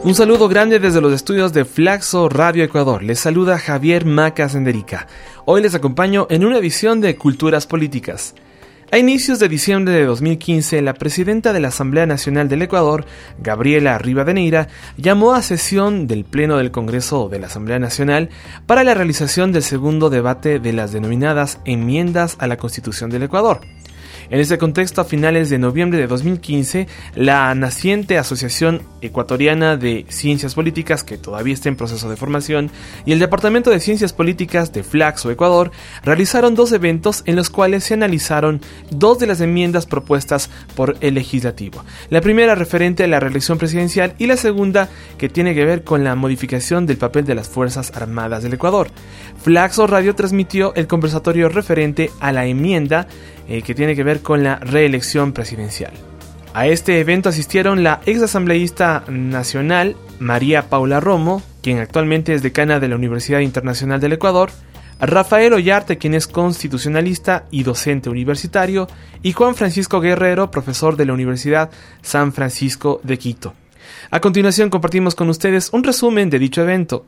Un saludo grande desde los estudios de Flaxo Radio Ecuador. Les saluda Javier Maca Senderica. Hoy les acompaño en una edición de Culturas Políticas. A inicios de diciembre de 2015, la presidenta de la Asamblea Nacional del Ecuador, Gabriela Rivadeneira, llamó a sesión del Pleno del Congreso de la Asamblea Nacional para la realización del segundo debate de las denominadas enmiendas a la Constitución del Ecuador. En este contexto, a finales de noviembre de 2015, la naciente Asociación Ecuatoriana de Ciencias Políticas, que todavía está en proceso de formación, y el Departamento de Ciencias Políticas de Flaxo Ecuador realizaron dos eventos en los cuales se analizaron dos de las enmiendas propuestas por el legislativo. La primera referente a la reelección presidencial y la segunda que tiene que ver con la modificación del papel de las Fuerzas Armadas del Ecuador. Flaxo Radio transmitió el conversatorio referente a la enmienda que tiene que ver con la reelección presidencial. A este evento asistieron la exasambleísta nacional María Paula Romo, quien actualmente es decana de la Universidad Internacional del Ecuador, Rafael Ollarte, quien es constitucionalista y docente universitario, y Juan Francisco Guerrero, profesor de la Universidad San Francisco de Quito. A continuación compartimos con ustedes un resumen de dicho evento.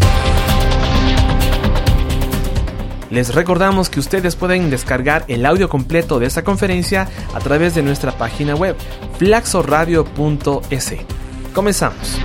Les recordamos que ustedes pueden descargar el audio completo de esta conferencia a través de nuestra página web, flaxoradio.es. Comenzamos.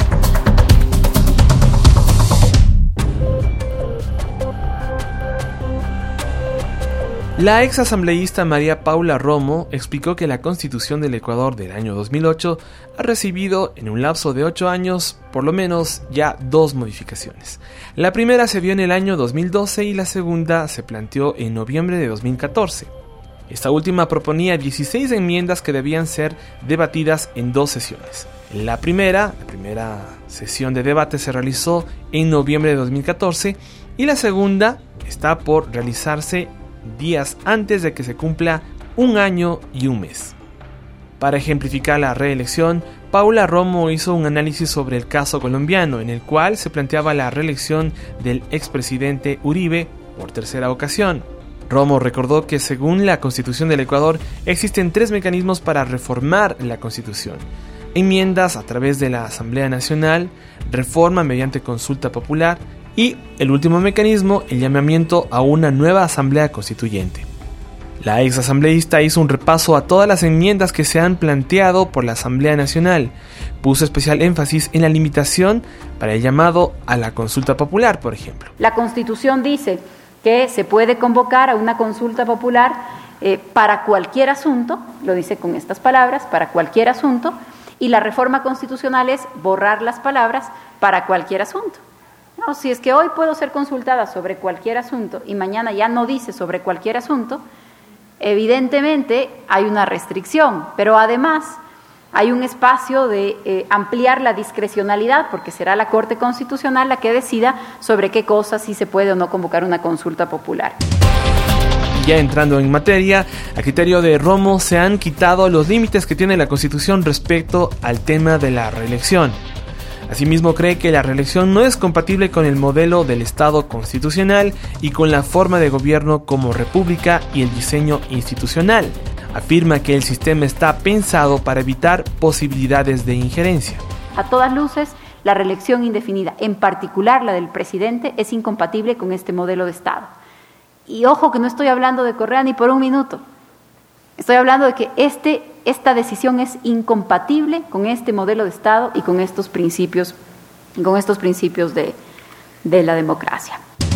La exasambleísta María Paula Romo explicó que la Constitución del Ecuador del año 2008 ha recibido en un lapso de 8 años por lo menos ya dos modificaciones. La primera se vio en el año 2012 y la segunda se planteó en noviembre de 2014. Esta última proponía 16 enmiendas que debían ser debatidas en dos sesiones. La primera sesión de debate se realizó en noviembre de 2014 y la segunda está por realizarse días antes de que se cumpla un año y un mes. Para ejemplificar la reelección, Paula Romo hizo un análisis sobre el caso colombiano, en el cual se planteaba la reelección del expresidente Uribe por tercera ocasión. Romo recordó que según la Constitución del Ecuador existen 3 mecanismos para reformar la Constitución: enmiendas a través de la Asamblea Nacional, reforma mediante consulta popular y el último mecanismo, el llamamiento a una nueva Asamblea Constituyente. La exasambleísta hizo un repaso a todas las enmiendas que se han planteado por la Asamblea Nacional. Puso especial énfasis en la limitación para el llamado a la consulta popular, por ejemplo. La Constitución dice que se puede convocar a una consulta popular para cualquier asunto, lo dice con estas palabras, para cualquier asunto, y la reforma constitucional es borrar las palabras para cualquier asunto. No, si es que hoy puedo ser consultada sobre cualquier asunto y mañana ya no dice sobre cualquier asunto, evidentemente hay una restricción, pero además hay un espacio de ampliar la discrecionalidad, porque será la Corte Constitucional la que decida sobre qué cosas sí se puede o no convocar una consulta popular. Ya entrando en materia, a criterio de Romo se han quitado los límites que tiene la Constitución respecto al tema de la reelección. Asimismo, cree que la reelección no es compatible con el modelo del Estado constitucional y con la forma de gobierno como república y el diseño institucional. Afirma que el sistema está pensado para evitar posibilidades de injerencia. A todas luces, la reelección indefinida, en particular la del presidente, es incompatible con este modelo de Estado. Y ojo que no estoy hablando de Correa ni por un minuto. Estoy hablando de que esta decisión es incompatible con este modelo de Estado y con estos principios de la democracia.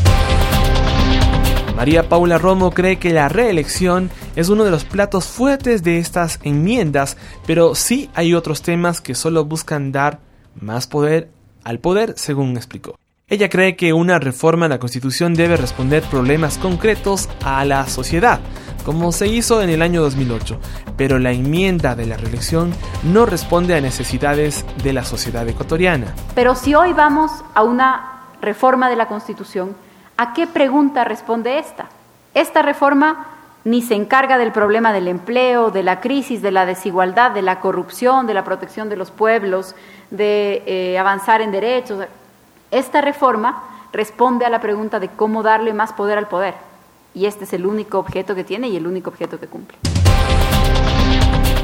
María Paula Romo cree que la reelección es uno de los platos fuertes de estas enmiendas, pero sí hay otros temas que solo buscan dar más poder al poder, según explicó. Ella cree que una reforma a la Constitución debe responder problemas concretos a la sociedad, como se hizo en el año 2008, pero la enmienda de la reelección no responde a necesidades de la sociedad ecuatoriana. Pero si hoy vamos a una reforma de la Constitución, ¿a qué pregunta responde esta? Esta reforma ni se encarga del problema del empleo, de la crisis, de la desigualdad, de la corrupción, de la protección de los pueblos, de avanzar en derechos. Esta reforma responde a la pregunta de cómo darle más poder al poder. Y este es el único objeto que tiene y el único objeto que cumple.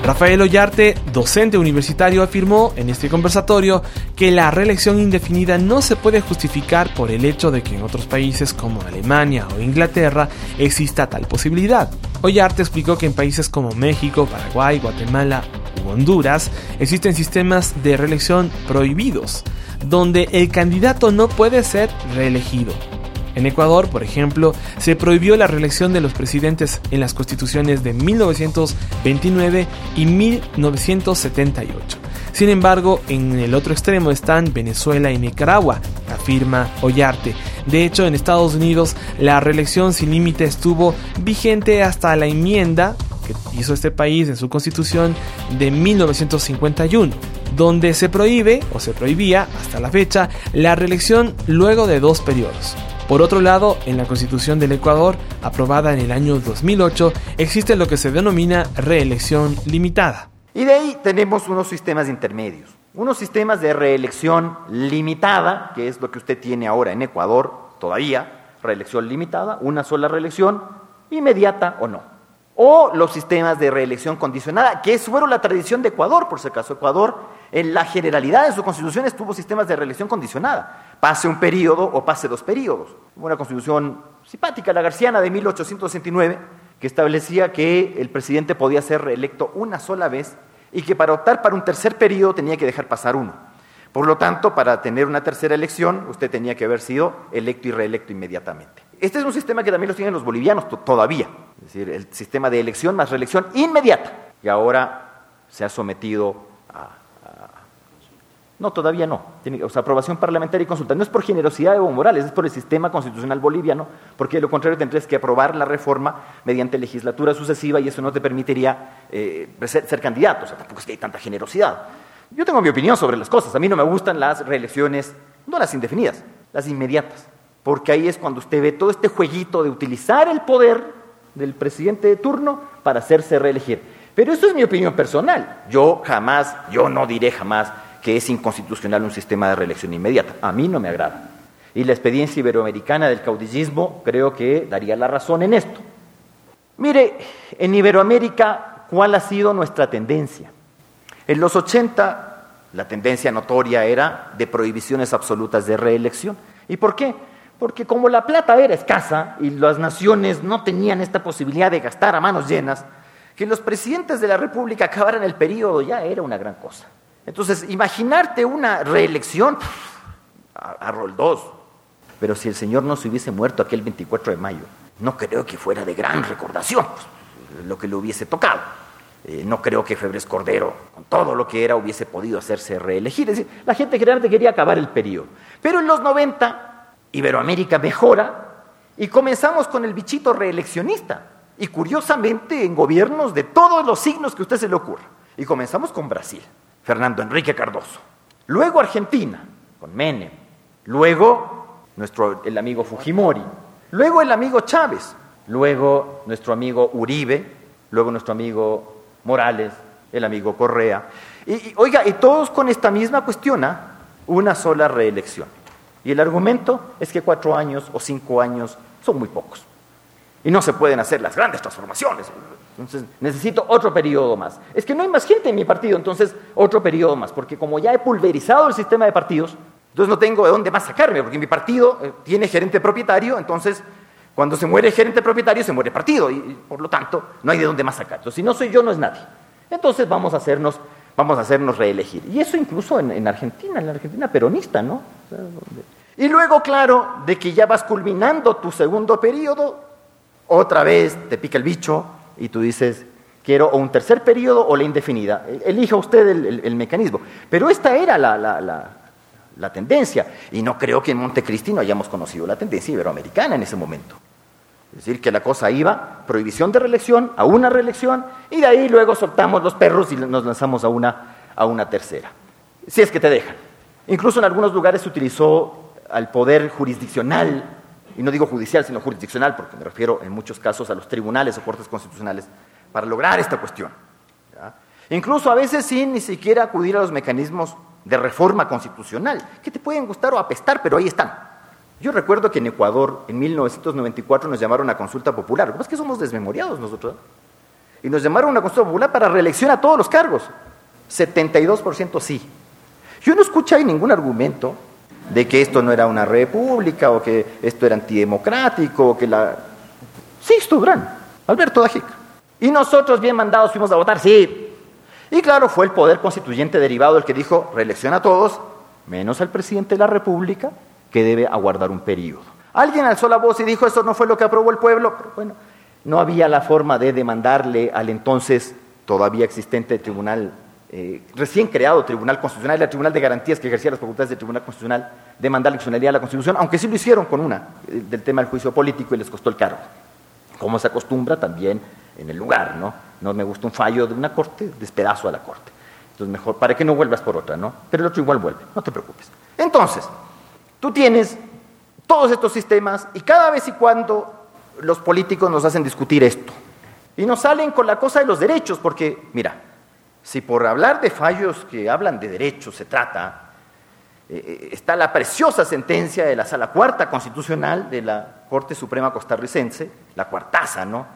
Rafael Ollarte, docente universitario, afirmó en este conversatorio que la reelección indefinida no se puede justificar por el hecho de que en otros países como Alemania o Inglaterra exista tal posibilidad. Ollarte explicó que en países como México, Paraguay, Guatemala u Honduras existen sistemas de reelección prohibidos, donde el candidato no puede ser reelegido. En Ecuador, por ejemplo, se prohibió la reelección de los presidentes en las constituciones de 1929 y 1978. Sin embargo, en el otro extremo están Venezuela y Nicaragua, afirma Ollarte. De hecho, en Estados Unidos, la reelección sin límite estuvo vigente hasta la enmienda que hizo este país en su constitución de 1951. Donde se prohíbe, o se prohibía hasta la fecha, la reelección luego de 2 periodos. Por otro lado, en la Constitución del Ecuador, aprobada en el año 2008, existe lo que se denomina reelección limitada. Y de ahí tenemos unos sistemas intermedios, unos sistemas de reelección limitada, que es lo que usted tiene ahora en Ecuador, todavía, reelección limitada, una sola reelección, inmediata o no. O los sistemas de reelección condicionada, que fueron la tradición de Ecuador, por si acaso. Ecuador, en la generalidad de sus constituciones, tuvo sistemas de reelección condicionada. Pase un periodo o pase 2 periodos. Hubo una constitución simpática, la Garciana de 1869, que establecía que el presidente podía ser reelecto una sola vez y que para optar para un tercer periodo tenía que dejar pasar uno. Por lo tanto, para tener una tercera elección, usted tenía que haber sido electo y reelecto inmediatamente. Este es un sistema que también lo tienen los bolivianos todavía, es decir, el sistema de elección más reelección inmediata, que ahora se ha sometido no, todavía no, aprobación parlamentaria y consulta. No es por generosidad de Evo Morales, es por el sistema constitucional boliviano, porque de lo contrario tendrías que aprobar la reforma mediante legislatura sucesiva y eso no te permitiría ser candidato, o sea, tampoco es que hay tanta generosidad. Yo tengo mi opinión sobre las cosas, a mí no me gustan las reelecciones, no las indefinidas, las inmediatas. Porque ahí es cuando usted ve todo este jueguito de utilizar el poder del presidente de turno para hacerse reelegir. Pero eso es mi opinión personal. Yo no diré jamás que es inconstitucional un sistema de reelección inmediata. A mí no me agrada. Y la experiencia iberoamericana del caudillismo creo que daría la razón en esto. Mire, en Iberoamérica, ¿cuál ha sido nuestra tendencia? En los 80, la tendencia notoria era de prohibiciones absolutas de reelección. ¿Y por qué? Porque como la plata era escasa y las naciones no tenían esta posibilidad de gastar a manos llenas, que los presidentes de la República acabaran el periodo ya era una gran cosa. Entonces, imaginarte una reelección, a rol 2. Pero si el señor no se hubiese muerto aquel 24 de mayo, no creo que fuera de gran recordación lo que le hubiese tocado. No creo que Febres Cordero, con todo lo que era, hubiese podido hacerse reelegir. Es decir, la gente generalmente quería acabar el periodo. Pero en los 90... Iberoamérica mejora y comenzamos con el bichito reeleccionista y curiosamente en gobiernos de todos los signos que a usted se le ocurra. Y comenzamos con Brasil, Fernando Enrique Cardoso, luego Argentina, con Menem, luego el amigo Fujimori, luego el amigo Chávez, luego nuestro amigo Uribe, luego nuestro amigo Morales, el amigo Correa. Y todos con esta misma cuestión, una sola reelección. Y el argumento es que 4 años o 5 años son muy pocos. Y no se pueden hacer las grandes transformaciones. Entonces, necesito otro periodo más. Es que no hay más gente en mi partido, entonces otro periodo más. Porque como ya he pulverizado el sistema de partidos, entonces no tengo de dónde más sacarme, porque mi partido tiene gerente propietario, entonces cuando se muere el gerente propietario, se muere el partido. Y por lo tanto, no hay de dónde más sacar. Entonces, si no soy yo, no es nadie. Entonces vamos a hacernos reelegir. Y eso incluso en la Argentina peronista, ¿no? Y luego, claro, de que ya vas culminando tu segundo periodo, otra vez te pica el bicho y tú dices, quiero o un tercer periodo o la indefinida. Elija usted el mecanismo. Pero esta era la tendencia. Y no creo que en Montecristi no hayamos conocido la tendencia iberoamericana en ese momento. Es decir, que la cosa iba, prohibición de reelección, a una reelección, y de ahí luego soltamos los perros y nos lanzamos a una tercera. Si es que te dejan. Incluso en algunos lugares se utilizó al poder jurisdiccional, y no digo judicial, sino jurisdiccional, porque me refiero en muchos casos a los tribunales o cortes constitucionales, para lograr esta cuestión. ¿Ya? Incluso a veces sin ni siquiera acudir a los mecanismos de reforma constitucional, que te pueden gustar o apestar, pero ahí están. Yo recuerdo que en Ecuador, en 1994, nos llamaron a consulta popular. Lo que pasa es que somos desmemoriados nosotros. Y nos llamaron a una consulta popular para reelección a todos los cargos. 72% sí. Yo no escuché ahí ningún argumento de que esto no era una república o que esto era antidemocrático o que la... Sixto Durán, Alberto Dajica. Y nosotros bien mandados fuimos a votar, sí. Y claro, fue el poder constituyente derivado el que dijo reelección a todos, menos al presidente de la República, que debe aguardar un periodo. Alguien alzó la voz y dijo, eso no fue lo que aprobó el pueblo. Pero bueno, no había la forma de demandarle al entonces todavía existente tribunal, recién creado Tribunal Constitucional, el Tribunal de Garantías que ejercía las facultades del Tribunal Constitucional, demandar la constitucionalidad de la Constitución, aunque sí lo hicieron con una, del tema del juicio político y les costó el cargo. Como se acostumbra también en el lugar, ¿no? No me gusta un fallo de una corte, despedazo a la corte. Entonces mejor, para que no vuelvas por otra, ¿no? Pero el otro igual vuelve, no te preocupes. Entonces, tú tienes todos estos sistemas y cada vez y cuando los políticos nos hacen discutir esto. Y nos salen con la cosa de los derechos, porque, mira, si por hablar de fallos que hablan de derechos se trata, está la preciosa sentencia de la Sala Cuarta Constitucional de la Corte Suprema Costarricense, la cuartaza, ¿no?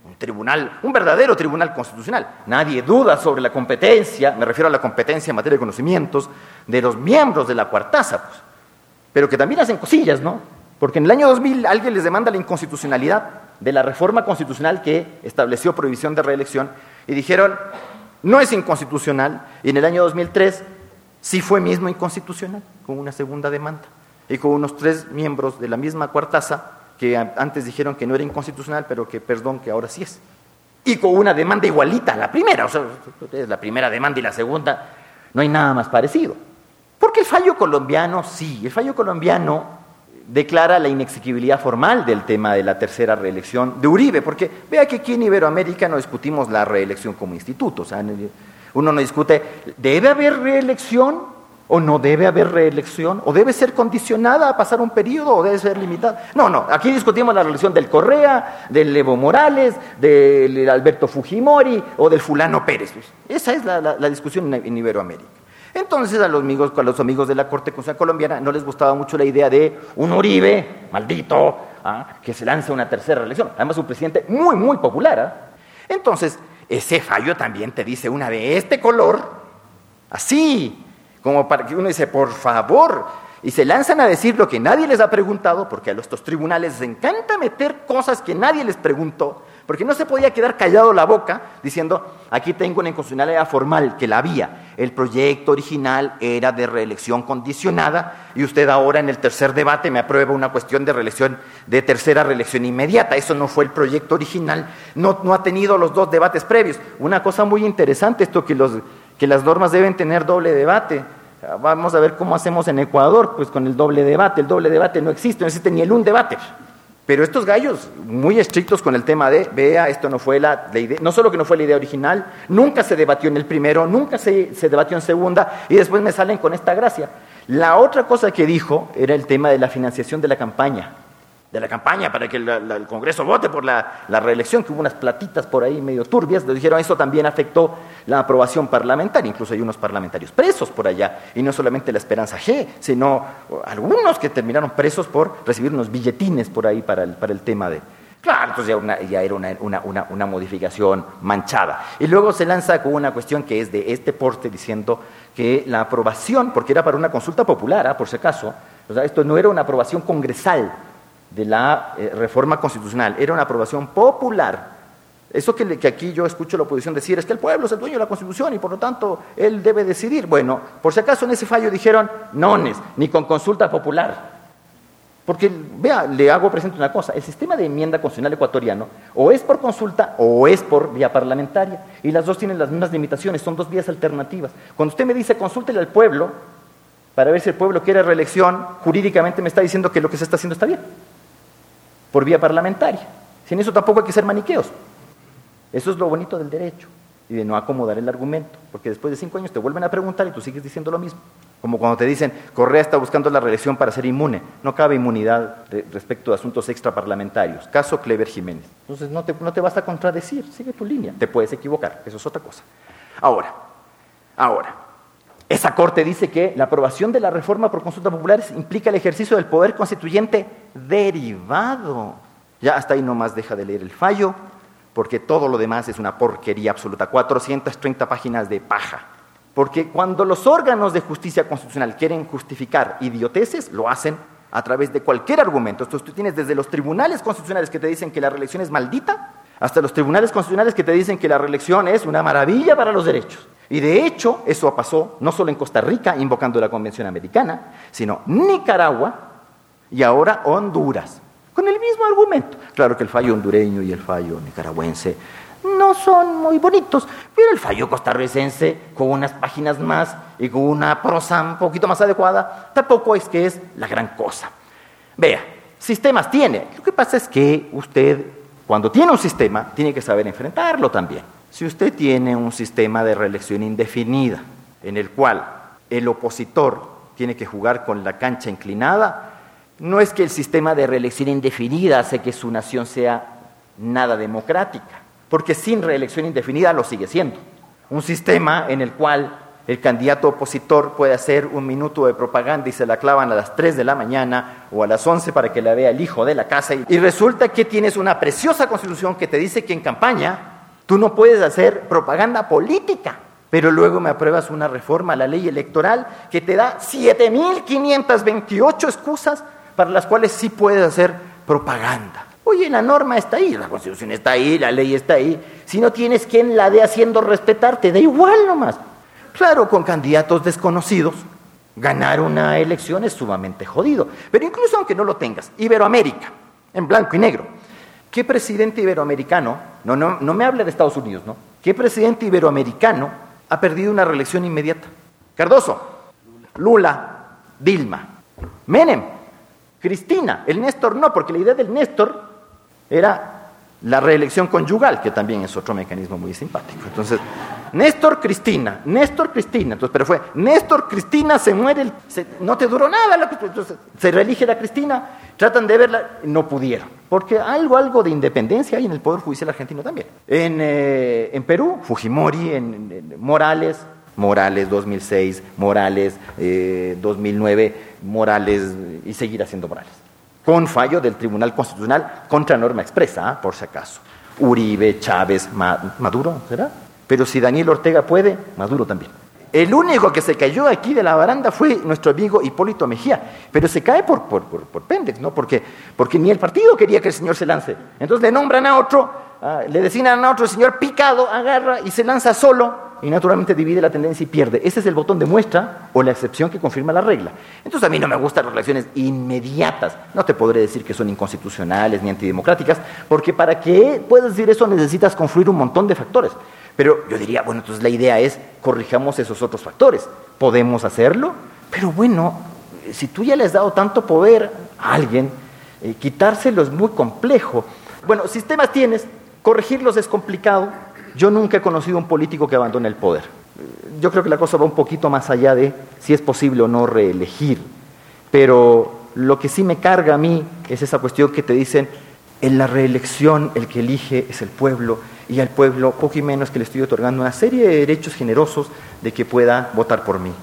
Un verdadero tribunal constitucional. Nadie duda sobre la competencia, me refiero a la competencia en materia de conocimientos, de los miembros de la cuartaza, pues. Pero que también hacen cosillas, ¿no? Porque en el año 2000 alguien les demanda la inconstitucionalidad de la reforma constitucional que estableció prohibición de reelección y dijeron, no es inconstitucional, y en el año 2003 sí fue mismo inconstitucional, con una segunda demanda, y con unos 3 miembros de la misma cuartaza que antes dijeron que no era inconstitucional, pero que, perdón, que ahora sí es. Y con una demanda igualita a la primera, o sea, la primera demanda y la segunda, no hay nada más parecido. Porque el fallo colombiano, sí, el fallo colombiano declara la inexequibilidad formal del tema de la tercera reelección de Uribe, porque vea que aquí en Iberoamérica no discutimos la reelección como instituto, o sea, uno no discute, ¿debe haber reelección o no debe haber reelección? ¿O debe ser condicionada a pasar un periodo o debe ser limitada? No, aquí discutimos la reelección del Correa, del Evo Morales, del Alberto Fujimori o del fulano Pérez. Esa es la discusión en Iberoamérica. Entonces a los amigos de la Corte Constitucional Colombiana no les gustaba mucho la idea de un Uribe, maldito, que se lance una tercera reelección. Además un presidente muy, muy popular. Entonces, ese fallo también te dice una de este color, así, como para que uno dice, por favor, y se lanzan a decir lo que nadie les ha preguntado, porque a estos tribunales les encanta meter cosas que nadie les preguntó, porque no se podía quedar callado la boca diciendo, aquí tengo una inconstitucionalidad formal, que la había. El proyecto original era de reelección condicionada y usted ahora en el tercer debate me aprueba una cuestión de reelección, de tercera reelección inmediata. Eso no fue el proyecto original, no ha tenido los 2 debates previos. Una cosa muy interesante, esto que las normas deben tener doble debate. Vamos a ver cómo hacemos en Ecuador, pues con el doble debate. El doble debate no existe ni el un debate. Pero estos gallos, muy estrictos con el tema de, vea, esto no fue la idea, no solo que no fue la idea original, nunca se debatió en el primero, nunca se debatió en segunda, y después me salen con esta gracia. La otra cosa que dijo era el tema de la financiación de la campaña para que el Congreso vote por la reelección, que hubo unas platitas por ahí medio turbias, le dijeron, eso también afectó la aprobación parlamentaria, incluso hay unos parlamentarios presos por allá, y no solamente la Esperanza G, sino algunos que terminaron presos por recibir unos billetines por ahí para el tema de... Claro, entonces ya era una modificación manchada. Y luego se lanza con una cuestión que es de este porte, diciendo que la aprobación, porque era para una consulta popular, por si acaso, o sea, esto no era una aprobación congresal de la reforma constitucional, era una aprobación popular. Eso que aquí yo escucho la oposición decir es que el pueblo es el dueño de la Constitución y por lo tanto él debe decidir. Bueno, por si acaso en ese fallo dijeron ni con consulta popular. Porque, vea, le hago presente una cosa, el sistema de enmienda constitucional ecuatoriano o es por consulta o es por vía parlamentaria, y las dos tienen las mismas limitaciones, son 2 vías alternativas. Cuando usted me dice consúltele al pueblo para ver si el pueblo quiere reelección, jurídicamente me está diciendo que lo que se está haciendo está bien, por vía parlamentaria. Sin eso tampoco hay que ser maniqueos. Eso es lo bonito del derecho y de no acomodar el argumento, porque después de 5 años te vuelven a preguntar y tú sigues diciendo lo mismo. Como cuando te dicen, Correa está buscando la reelección para ser inmune. No cabe inmunidad respecto de asuntos extraparlamentarios. Caso Clever Jiménez. Entonces no te vas a contradecir, sigue tu línea. Te puedes equivocar, eso es otra cosa. Ahora, esa Corte dice que la aprobación de la reforma por consulta popular implica el ejercicio del poder constituyente derivado. Ya hasta ahí nomás deja de leer el fallo, porque todo lo demás es una porquería absoluta, 430 páginas de paja. Porque cuando los órganos de justicia constitucional quieren justificar idioteces, lo hacen a través de cualquier argumento. Entonces tú tienes desde los tribunales constitucionales que te dicen que la reelección es maldita, hasta los tribunales constitucionales que te dicen que la reelección es una maravilla para los derechos. Y de hecho, eso pasó no solo en Costa Rica, invocando la Convención Americana, sino Nicaragua y ahora Honduras, con el mismo argumento. Claro que el fallo hondureño y el fallo nicaragüense no son muy bonitos, pero el fallo costarricense, con unas páginas más y con una prosa un poquito más adecuada, tampoco es que es la gran cosa. Vea, sistemas tiene. Lo que pasa es que usted, cuando tiene un sistema, tiene que saber enfrentarlo también. Si usted tiene un sistema de reelección indefinida, en el cual el opositor tiene que jugar con la cancha inclinada, no es que el sistema de reelección indefinida hace que su nación sea nada democrática, porque sin reelección indefinida lo sigue siendo. Un sistema en el cual el candidato opositor puede hacer un minuto de propaganda y se la clavan a las 3 de la mañana o a las 11 para que la vea el hijo de la casa, y resulta que tienes una preciosa constitución que te dice que en campaña tú no puedes hacer propaganda política, pero luego me apruebas una reforma a la ley electoral que te da 7.528 excusas para las cuales sí puedes hacer propaganda. Oye, la norma está ahí, la Constitución está ahí, la ley está ahí. Si no tienes quien la dé haciendo respetar, te da igual nomás. Claro, con candidatos desconocidos, ganar una elección es sumamente jodido. Pero incluso aunque no lo tengas, Iberoamérica, en blanco y negro. ¿Qué presidente iberoamericano, no me hable de Estados Unidos, ¿no? ¿Qué presidente iberoamericano ha perdido una reelección inmediata? Cardoso, Lula, Dilma, Menem, Cristina, el Néstor no, porque la idea del Néstor era la reelección conyugal, que también es otro mecanismo muy simpático. Entonces, Néstor, Cristina, entonces, pero fue Néstor, Cristina, se muere, no te duró nada, entonces se reelige la Cristina, tratan de verla, no pudieron, porque algo de independencia hay en el Poder Judicial argentino también. En Perú, Fujimori, en Morales 2006, Morales 2009, Morales, y seguirá siendo Morales, con fallo del Tribunal Constitucional contra norma expresa, por si acaso. Uribe, Chávez, Maduro, ¿será? Pero si Daniel Ortega puede, Maduro también. El único que se cayó aquí de la baranda fue nuestro amigo Hipólito Mejía, pero se cae por pendex, ¿no? Porque ni el partido quería que el señor se lance. Entonces le nombran a otro, le designan a otro, el señor picado agarra y se lanza solo, y naturalmente divide la tendencia y pierde. Ese es el botón de muestra o la excepción que confirma la regla. Entonces a mí no me gustan las elecciones inmediatas. No te podré decir que son inconstitucionales ni antidemocráticas, porque para que puedas decir eso necesitas confluir un montón de factores. Pero yo diría, bueno, entonces la idea es, corrijamos esos otros factores. ¿Podemos hacerlo? Pero bueno, si tú ya le has dado tanto poder a alguien, quitárselo es muy complejo. Bueno, sistemas tienes, corregirlos es complicado. Yo nunca he conocido un político que abandone el poder. Yo creo que la cosa va un poquito más allá de si es posible o no reelegir. Pero lo que sí me carga a mí es esa cuestión que te dicen, en la reelección el que elige es el pueblo, y al pueblo poco y menos que le estoy otorgando una serie de derechos generosos de que pueda votar por mí.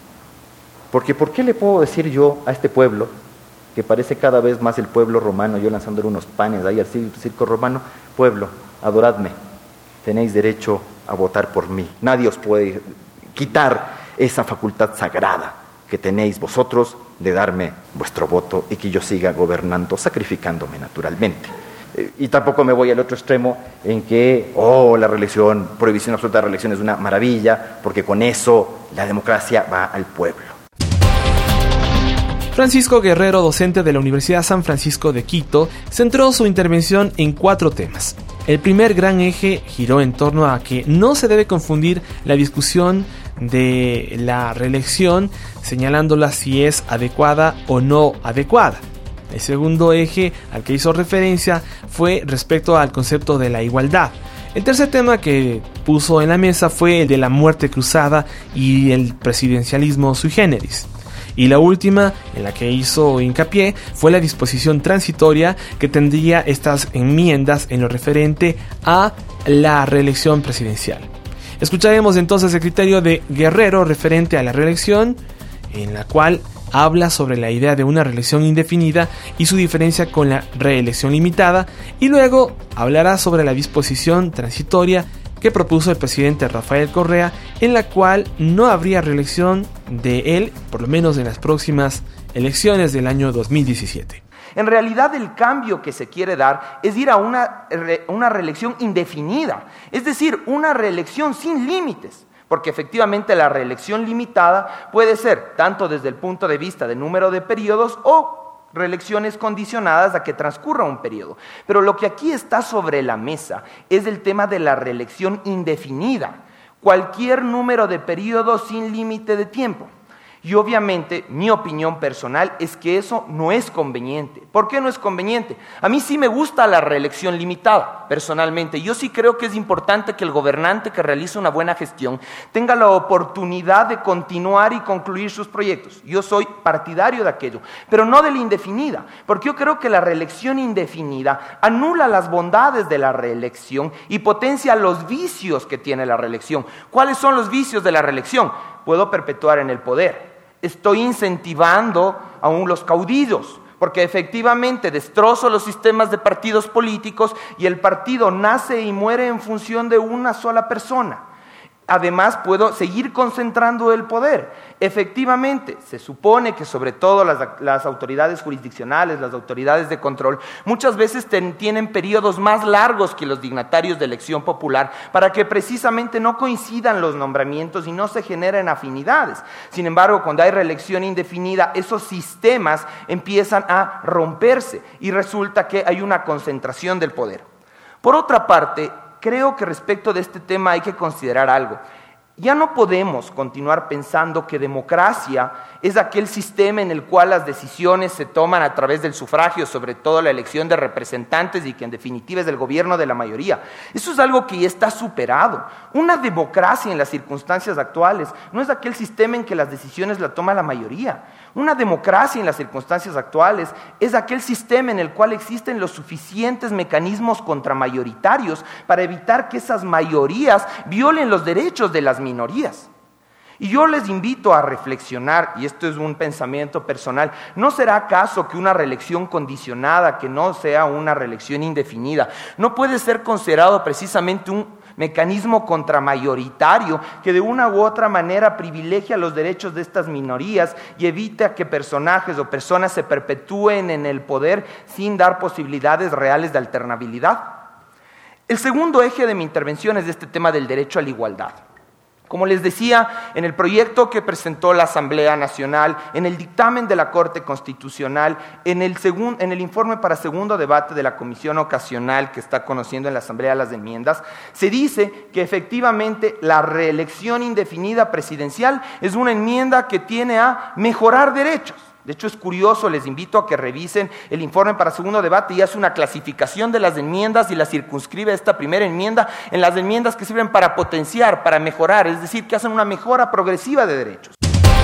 Porque ¿por qué le puedo decir yo a este pueblo, que parece cada vez más el pueblo romano, yo lanzándole unos panes ahí al circo romano, pueblo, adoradme, tenéis derecho a votar por mí, nadie os puede quitar esa facultad sagrada que tenéis vosotros de darme vuestro voto y que yo siga gobernando, sacrificándome naturalmente. Y tampoco me voy al otro extremo en que, la reelección, prohibición absoluta de reelección es una maravilla, porque con eso la democracia va al pueblo. Francisco Guerrero, docente de la Universidad San Francisco de Quito, centró su intervención en 4 temas. El primer gran eje giró en torno a que no se debe confundir la discusión de la reelección, señalándola si es adecuada o no adecuada. El segundo eje al que hizo referencia fue respecto al concepto de la igualdad. El tercer tema que puso en la mesa fue el de la muerte cruzada y el presidencialismo sui generis. Y la última, en la que hizo hincapié, fue la disposición transitoria que tendría estas enmiendas en lo referente a la reelección presidencial. Escucharemos entonces el criterio de Guerrero referente a la reelección, en la cual habla sobre la idea de una reelección indefinida y su diferencia con la reelección limitada, y luego hablará sobre la disposición transitoria que propuso el presidente Rafael Correa, en la cual no habría reelección de él, por lo menos en las próximas elecciones del año 2017. En realidad el cambio que se quiere dar es ir a una reelección indefinida, es decir, una reelección sin límites, porque efectivamente la reelección limitada puede ser tanto desde el punto de vista de número de periodos o reelecciones condicionadas a que transcurra un periodo. Pero lo que aquí está sobre la mesa es el tema de la reelección indefinida, cualquier número de periodos sin límite de tiempo. Y obviamente mi opinión personal es que eso no es conveniente. ¿Por qué no es conveniente? A mí sí me gusta la reelección limitada, personalmente. Yo sí creo que es importante que el gobernante que realiza una buena gestión tenga la oportunidad de continuar y concluir sus proyectos. Yo soy partidario de aquello, pero no de la indefinida, porque yo creo que la reelección indefinida anula las bondades de la reelección y potencia los vicios que tiene la reelección. ¿Cuáles son los vicios de la reelección? Puedo perpetuar en el poder. Estoy incentivando aún los caudillos, porque efectivamente destrozo los sistemas de partidos políticos y el partido nace y muere en función de una sola persona. Además, puedo seguir concentrando el poder. Efectivamente, se supone que sobre todo las autoridades jurisdiccionales, las autoridades de control, muchas veces tienen periodos más largos que los dignatarios de elección popular para que precisamente no coincidan los nombramientos y no se generen afinidades. Sin embargo, cuando hay reelección indefinida, esos sistemas empiezan a romperse y resulta que hay una concentración del poder. Por otra parte, creo que respecto de este tema hay que considerar algo. Ya no podemos continuar pensando que democracia es aquel sistema en el cual las decisiones se toman a través del sufragio, sobre todo la elección de representantes y que en definitiva es el gobierno de la mayoría. Eso es algo que ya está superado. Una democracia en las circunstancias actuales no es aquel sistema en que las decisiones la toma la mayoría. Una democracia en las circunstancias actuales es aquel sistema en el cual existen los suficientes mecanismos contramayoritarios para evitar que esas mayorías violen los derechos de las minorías. Y yo les invito a reflexionar, y esto es un pensamiento personal, ¿no será acaso que una reelección condicionada, que no sea una reelección indefinida, no puede ser considerado precisamente un mecanismo contramayoritario que de una u otra manera privilegia los derechos de estas minorías y evita que personajes o personas se perpetúen en el poder sin dar posibilidades reales de alternabilidad? El segundo eje de mi intervención es este tema del derecho a la igualdad. Como les decía, en el proyecto que presentó la Asamblea Nacional, en el dictamen de la Corte Constitucional, en el informe para segundo debate de la Comisión Ocasional que está conociendo en la Asamblea las enmiendas, se dice que efectivamente la reelección indefinida presidencial es una enmienda que tiene a mejorar derechos. De hecho, es curioso, les invito a que revisen el informe para segundo debate y hace una clasificación de las enmiendas y la circunscribe esta primera enmienda en las enmiendas que sirven para potenciar, para mejorar, es decir, que hacen una mejora progresiva de derechos.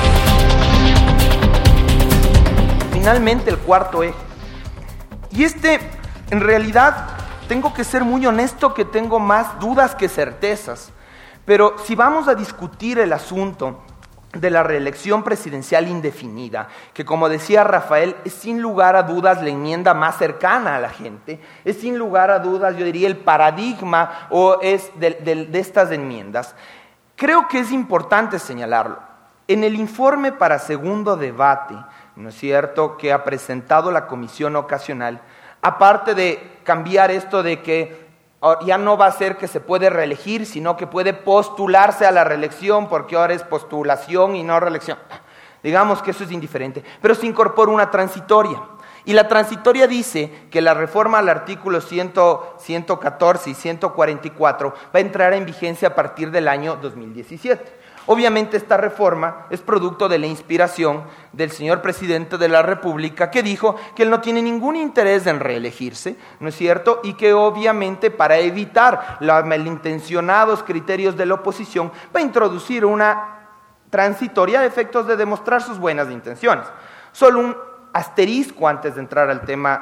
Finalmente, el cuarto eje. Y en realidad, tengo que ser muy honesto que tengo más dudas que certezas, pero si vamos a discutir el asunto de la reelección presidencial indefinida, que como decía Rafael, es sin lugar a dudas la enmienda más cercana a la gente, es sin lugar a dudas, yo diría, el paradigma o es de estas enmiendas. Creo que es importante señalarlo. En el informe para segundo debate, ¿no es cierto?, que ha presentado la Comisión Ocasional, aparte de cambiar esto de que ya no va a ser que se puede reelegir, sino que puede postularse a la reelección, porque ahora es postulación y no reelección. Digamos que eso es indiferente, pero se incorpora una transitoria. Y la transitoria dice que la reforma al artículo 114 y 144 va a entrar en vigencia a partir del año 2017. Obviamente esta reforma es producto de la inspiración del señor presidente de la República, que dijo que él no tiene ningún interés en reelegirse, ¿no es cierto? Y que obviamente para evitar los malintencionados criterios de la oposición va a introducir una transitoria a efectos de demostrar sus buenas intenciones. Solo un asterisco antes de entrar al tema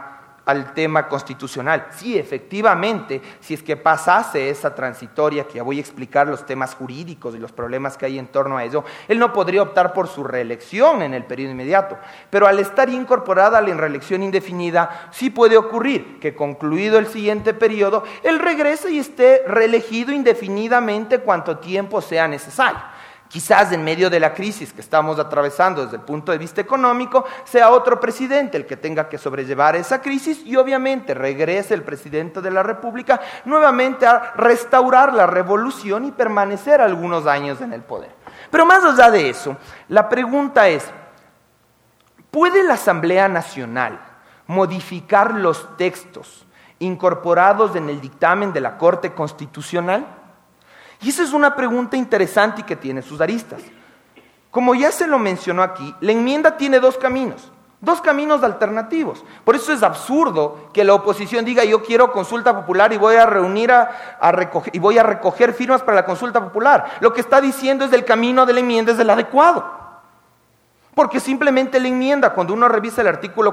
al tema constitucional. Sí, efectivamente, si es que pasase esa transitoria, que ya voy a explicar los temas jurídicos y los problemas que hay en torno a ello, él no podría optar por su reelección en el periodo inmediato, pero al estar incorporada a la reelección indefinida, sí puede ocurrir que concluido el siguiente periodo, él regrese y esté reelegido indefinidamente cuanto tiempo sea necesario. Quizás en medio de la crisis que estamos atravesando desde el punto de vista económico, sea otro presidente el que tenga que sobrellevar esa crisis y obviamente regrese el presidente de la República nuevamente a restaurar la revolución y permanecer algunos años en el poder. Pero más allá de eso, la pregunta es, ¿puede la Asamblea Nacional modificar los textos incorporados en el dictamen de la Corte Constitucional? Y esa es una pregunta interesante y que tiene sus aristas. Como ya se lo mencionó aquí, la enmienda tiene dos caminos alternativos. Por eso es absurdo que la oposición diga yo quiero consulta popular y voy a reunir y voy a recoger firmas para la consulta popular. Lo que está diciendo es el camino de la enmienda es el adecuado. Porque simplemente la enmienda, cuando uno revisa el artículo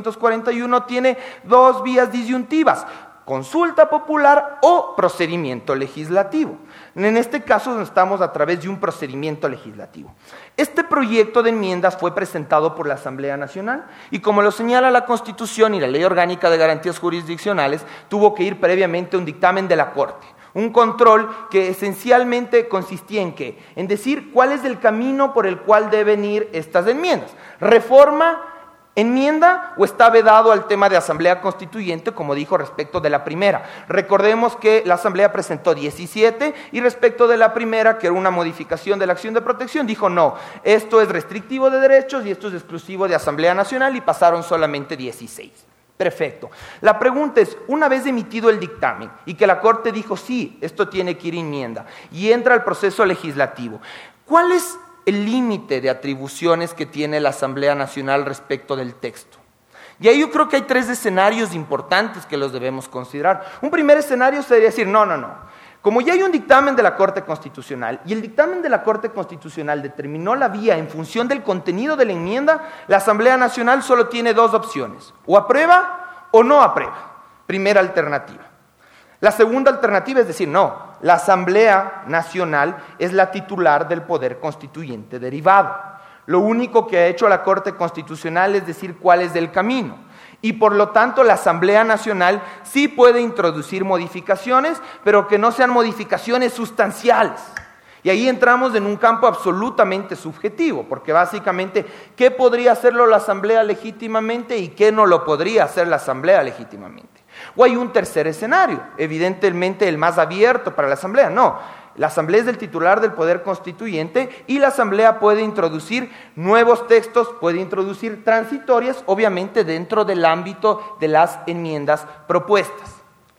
441, tiene dos vías disyuntivas: consulta popular o procedimiento legislativo. En este caso estamos a través de un procedimiento legislativo. Este proyecto de enmiendas fue presentado por la Asamblea Nacional y como lo señala la Constitución y la Ley Orgánica de Garantías Jurisdiccionales, tuvo que ir previamente a un dictamen de la Corte. Un control que esencialmente consistía en ¿qué? En decir cuál es el camino por el cual deben ir estas enmiendas. ¿Reforma, enmienda o está vedado al tema de Asamblea Constituyente, como dijo respecto de la primera? Recordemos que la Asamblea presentó 17 y respecto de la primera, que era una modificación de la acción de protección, dijo no, esto es restrictivo de derechos y esto es exclusivo de Asamblea Nacional y pasaron solamente 16. Perfecto. La pregunta es, una vez emitido el dictamen y que la Corte dijo sí, esto tiene que ir enmienda y entra al proceso legislativo, ¿cuál es el límite de atribuciones que tiene la Asamblea Nacional respecto del texto? Y ahí yo creo que hay tres escenarios importantes que los debemos considerar. Un primer escenario sería decir, no. Como ya hay un dictamen de la Corte Constitucional y el dictamen de la Corte Constitucional determinó la vía en función del contenido de la enmienda, la Asamblea Nacional solo tiene dos opciones: o aprueba o no aprueba. Primera alternativa. La segunda alternativa es decir, no, la Asamblea Nacional es la titular del poder constituyente derivado. Lo único que ha hecho la Corte Constitucional es decir cuál es el camino. Y por lo tanto la Asamblea Nacional sí puede introducir modificaciones, pero que no sean modificaciones sustanciales. Y ahí entramos en un campo absolutamente subjetivo, porque básicamente, ¿qué podría hacerlo la Asamblea legítimamente y qué no lo podría hacer la Asamblea legítimamente? O hay un tercer escenario, evidentemente el más abierto para la Asamblea. No, la Asamblea es el titular del poder constituyente y la Asamblea puede introducir nuevos textos, puede introducir transitorias, obviamente dentro del ámbito de las enmiendas propuestas.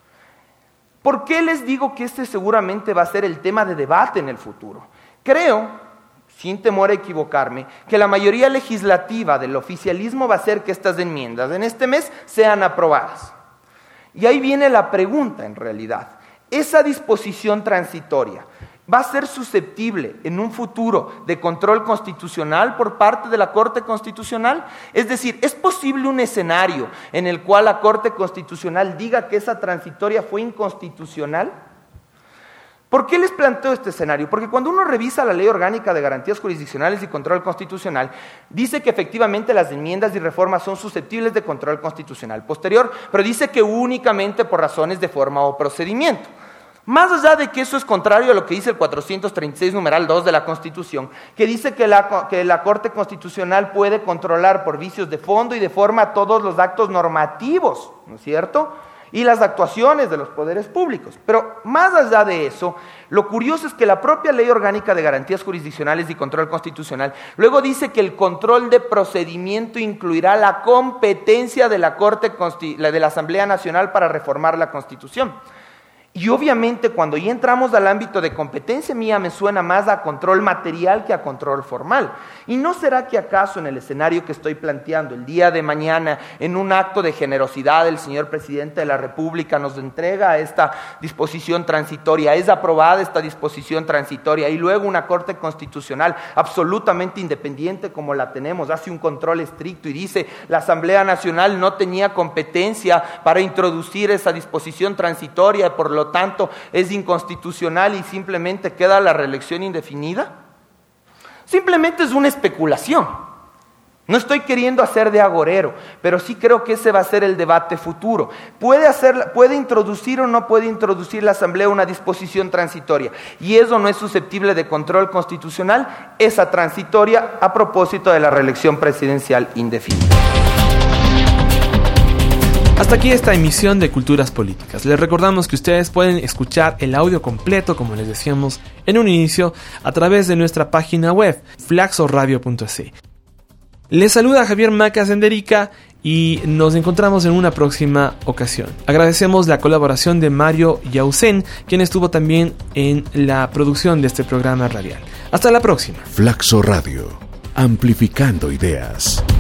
¿Por qué les digo que este seguramente va a ser el tema de debate en el futuro? Creo, sin temor a equivocarme, que la mayoría legislativa del oficialismo va a hacer que estas enmiendas en este mes sean aprobadas. Y ahí viene la pregunta en realidad. ¿Esa disposición transitoria va a ser susceptible en un futuro de control constitucional por parte de la Corte Constitucional? Es decir, ¿es posible un escenario en el cual la Corte Constitucional diga que esa transitoria fue inconstitucional? ¿Por qué les planteo este escenario? Porque cuando uno revisa la Ley Orgánica de Garantías Jurisdiccionales y Control Constitucional, dice que efectivamente las enmiendas y reformas son susceptibles de control constitucional posterior, pero dice que únicamente por razones de forma o procedimiento. Más allá de que eso es contrario a lo que dice el 436 numeral 2 de la Constitución, que dice que la Corte Constitucional puede controlar por vicios de fondo y de forma todos los actos normativos, ¿no es cierto?, y las actuaciones de los poderes públicos. Pero más allá de eso, lo curioso es que la propia Ley Orgánica de Garantías Jurisdiccionales y Control Constitucional luego dice que el control de procedimiento incluirá la competencia de la Asamblea Nacional para reformar la Constitución. Y obviamente cuando ya entramos al ámbito de competencia mía me suena más a control material que a control formal. ¿Y no será que acaso en el escenario que estoy planteando el día de mañana, en un acto de generosidad, el señor presidente de la República nos entrega esta disposición transitoria, es aprobada esta disposición transitoria y luego una Corte Constitucional absolutamente independiente como la tenemos, hace un control estricto y dice la Asamblea Nacional no tenía competencia para introducir esa disposición transitoria, por lo tanto es inconstitucional y simplemente queda la reelección indefinida? Simplemente es una especulación. No estoy queriendo hacer de agorero, pero sí creo que ese va a ser el debate futuro. ¿Puede introducir o no puede introducir la Asamblea una disposición transitoria? Y eso no es susceptible de control constitucional, esa transitoria a propósito de la reelección presidencial indefinida. Hasta aquí esta emisión de Culturas Políticas. Les recordamos que ustedes pueden escuchar el audio completo, como les decíamos en un inicio, a través de nuestra página web, flaxoradio.es. Les saluda Javier Macas Enderica y nos encontramos en una próxima ocasión. Agradecemos la colaboración de Mario Yausen, quien estuvo también en la producción de este programa radial. Hasta la próxima. Flaxo Radio, amplificando ideas.